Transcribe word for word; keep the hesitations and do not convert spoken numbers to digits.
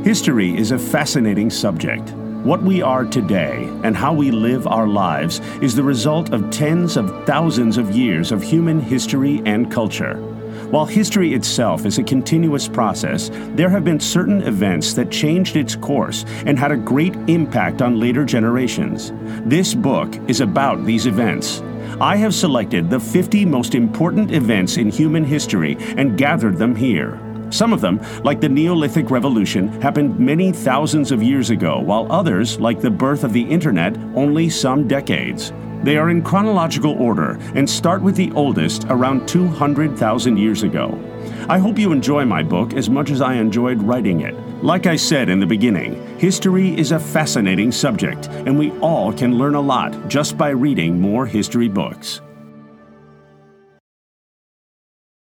History is a fascinating subject. What we are today and how we live our lives is the result of tens of thousands of years of human history and culture. While history itself is a continuous process, there have been certain events that changed its course and had a great impact on later generations. This book is about these events. I have selected the fifty most important events in human history and gathered them here. Some of them, like the Neolithic Revolution, happened many thousands of years ago, while others, like the birth of the Internet, only some decades. They are in chronological order and start with the oldest, around two hundred thousand years ago. I hope you enjoy my book as much as I enjoyed writing it. Like I said in the beginning, history is a fascinating subject, and we all can learn a lot just by reading more history books.